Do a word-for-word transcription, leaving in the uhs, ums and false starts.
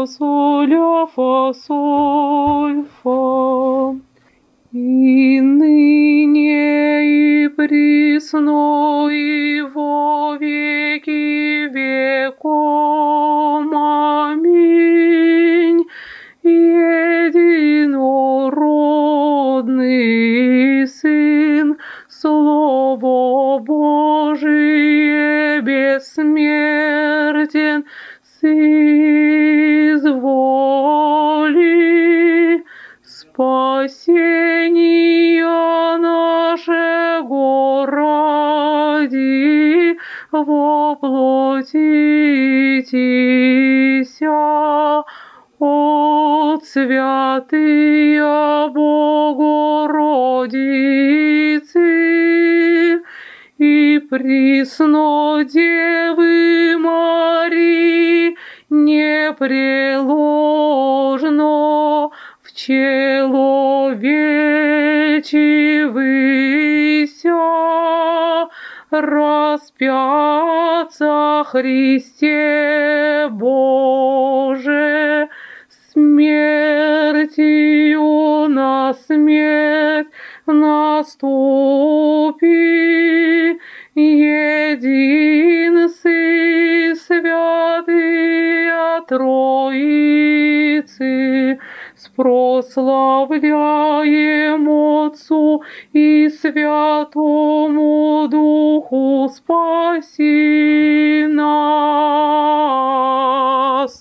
соль, ля, фа, соль, фа. И ныне, и присно, и во веки веком. Аминь. Единородный Сын, Слово Божие бессмертен, соизволи спасения нашего ради воплотитеся от святыя Богородицы и присно Девы Марии непреложно в человечивыся распятся Христе Боже, смертью на смерть наступи, един сы святыя Троицы, спрославляем Отцу и Святому Духу, спаси нас.